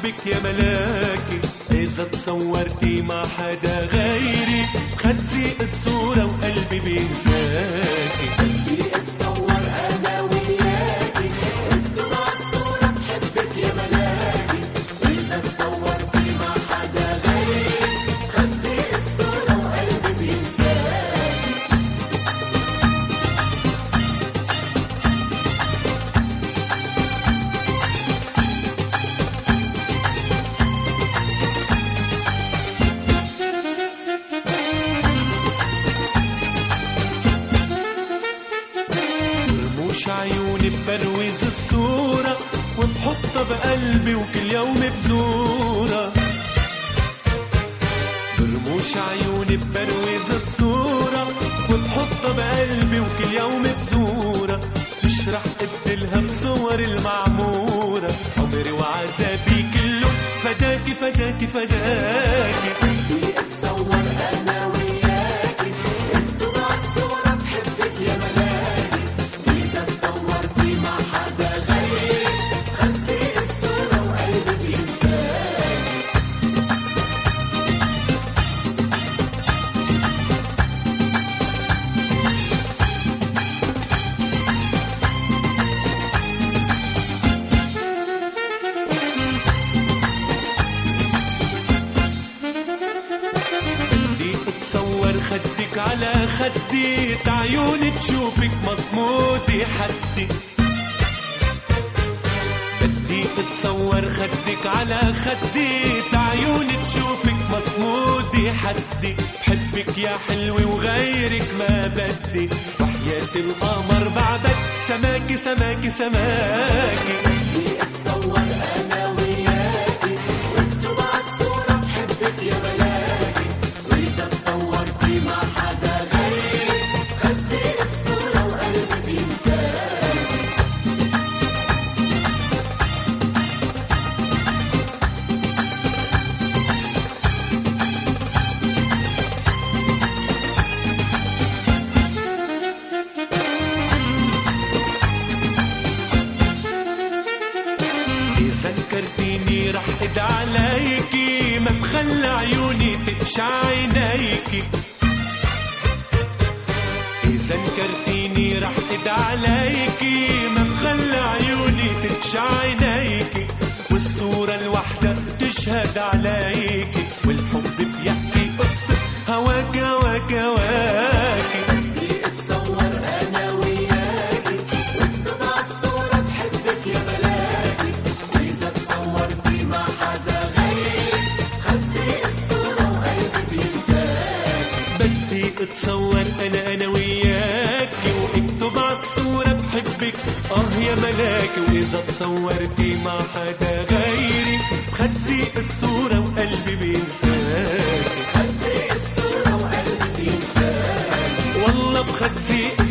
بحبك يا ملاكي، إذا تصورتي مع حدا غيري بخزق الصورة وقلبي بينساكي. بدي اتصور انا وياكي واكتب عالصورة بحبك يا ملاكي، إذا تصورتي مع حدا غيري خزق الصورة وقلبي بينساكي. رموش عيوني ببروز الصورة وبحطها بقلبي وكل يوم بزورة. برموش عيوني ببروز الصورة وبحطها بقلبي وكل يوم بزورة. مش رح ابدلها بصور المعمورة، عمري وعذابي كله فداكي فداكي فداكي. بدي اتصور انا وياكي واكتب عالصورة بحبك يا ملاكي، إذا تصورتي مع حدا غيري خزق الصورة وقلبي بينساكي. بدي اتصور خدك على خدي، عيوني تشوفك مصمودي حدي. بدي اتصور خدك على خدي، عيوني تشوفك مصمودي حدي. بحبك يا حلوة وغيرك ما بدي، وحياة القمر بعدك سماكي سماكي سماكي. بدي اتصور انا وياكي واكتب عالصورة بحبك يا ملاكي، وإذا تصورتي مع حدا غيري خزق الصورة وقلبي بينساكي. إذا ذكرتيني رح إد عليكي، ما بخلى عيوني تتشع عينيكي. إذا ذكرتيني رح إد عليكي، ما بخلى عيوني تتشع عينيكي. والصورة الوحدة تشهد عليكي، والحب بيحكي قصة هواكي هواكي هواكي. بدي اتصور انا وياكي واكتب عالصورة بحبك يا ملاكي، وإذا تصورتي مع حدا غيري خزق الصورة وقلبي بينساكي. بدي اتصور انا وياكي واكتب عالصورة بحبك يا ملاكي. واذا تصورتي مع حدا غيري بخزق الصورة وقلبي بينساكي. خزق الصورة وقلبي بينساكي. والله بخزق